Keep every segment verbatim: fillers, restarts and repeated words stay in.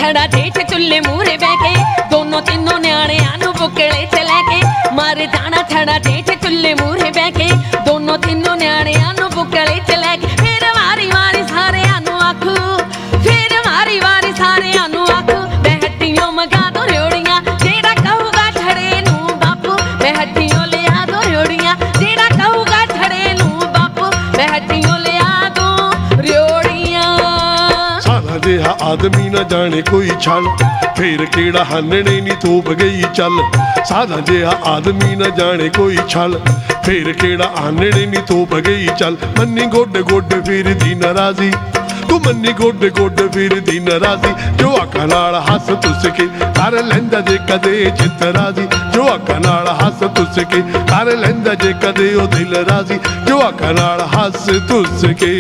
छड़ा जेठ चुल्ले मूहरे बह के दोनों तीनों न्याणियां नूं बुकले च लैके मर जाना छड़ा जेठ चुल्ले मूहरे बह के दोनों तीनों न्याणियां नूं बुकले च लैके फिर वारी वारी सारियां नूं आखू फिर वारी वारी सारियां नूं आखू मैं हट्टियों मंगा दो रियोड़ियां जेड़ा कहूगा छड़े नूं बापू मैं हट्टियों लिया दो रियोड़ियां जेड़ा कहूगा छड़े नूं बापू मैं हट्टियों लिया दो रियोड़ियां। सारा जिहा आदमी न जाने कोई छल फिर केड़ा हानने नी तोप गई चल सादा जिहा आदमी न जाने कोई छल फिर केड़ा हानने नी तोप गई चल मन्नी गोडे गोडे फिर दी नाराजी तू मन्नी गोडे गोडे फिर दी नाराजी जो अखा नाल हस तुस के कर लैंदा जे कदे चित राजी जो अखा नाल हस तुस के कर लैंदा जे कदे ओ दिल राजी जो अखा नाल हस तुस के।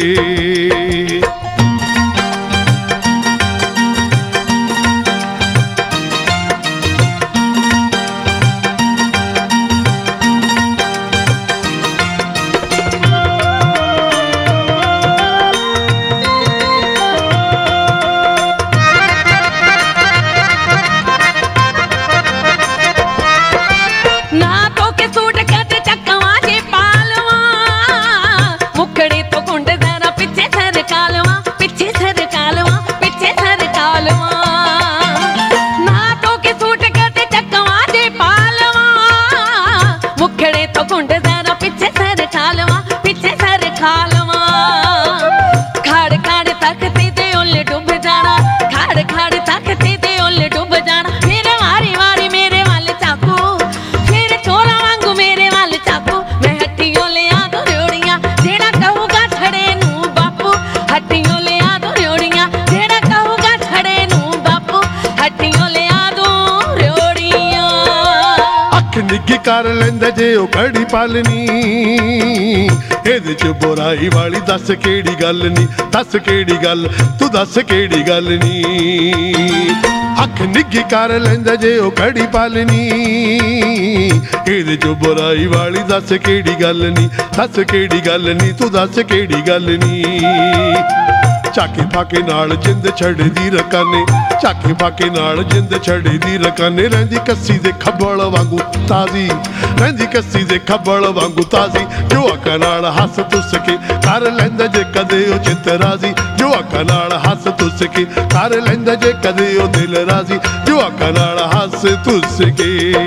कर लैंदा जे ओ कड़ी पालनी एदे च बुराई वाली दस केड़ी गल नी दस केड़ी गल तू दस केड़ी गल नी अख निगी कर लैंदा जे ओ कड़ी पालनी एदे च बुराई वाली दस केड़ी गल नी दस केड़ी गल नी तू दस केड़ी गल नी झाके फाके नाल जिंद छड़दी रकाने झाके फाके नाल जिंद छड़दी रकाने रहिंदी कस्सी दे खब्बल वांगू ताजी रहिंदी कस्सी दे खब्बल वांगू ताजी जो अखा नाल हस तुस के कर लैंदा जे कदे ओ चित राजी जो अखा नाल हस तुस के कर लैंदा जे कदे ओ दिल राजी जो अखा नाल हस तुस के।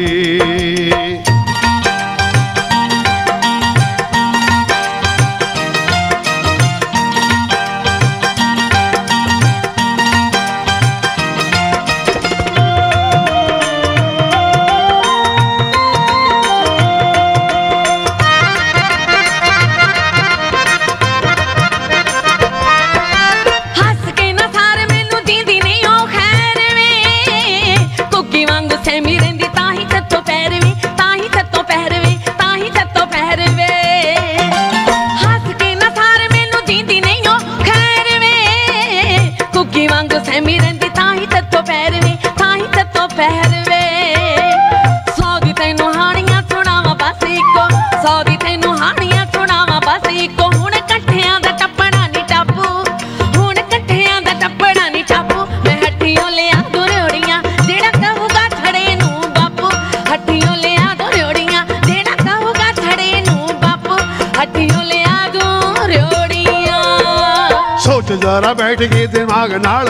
जरा बैठ के दिमाग नाल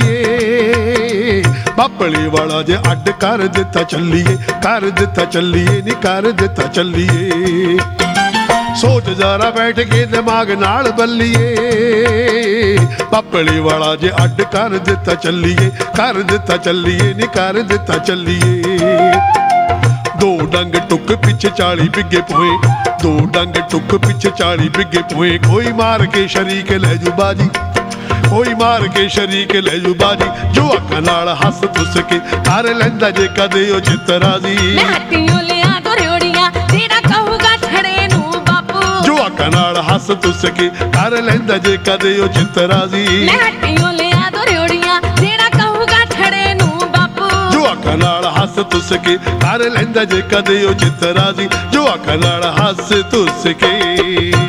बल्लीए बापली वाला जे अड कर दिता चलिए कर दिता चलिए नी कर दिता चलिए सोच जरा बैठ के दिमाग नाल बल्लीए बापली वाला जे अड कर दिता चलिए कर दिता चलिए नी कर दिता चलिए दो डंग टुक पिछे चाली बिगे पोए दो डंग टुक पिछे चाली बिगे पोए कोई मार के शरीक ले जू बाजी कोई मार के शरीक ले जू बाजी जो अखा नाल हस तुस के कर लैंदा जे कदे ओ चित राजी मैं हट्टियों लिया दो रियोड़ियां जेड़ा कहूगा छड़े नूं बापू जो अखा नाल हस तुस के कर लैंदा जे कदे ओ चित राजी मैं हट्टियों लिया दो रियोड़ियां जेड़ा कहूगा छड़े नूं बापू जो अखा नाल हस तुस के कर लैंदा जे कदे ओ चित राजी जो अखा नाल हस तुस के।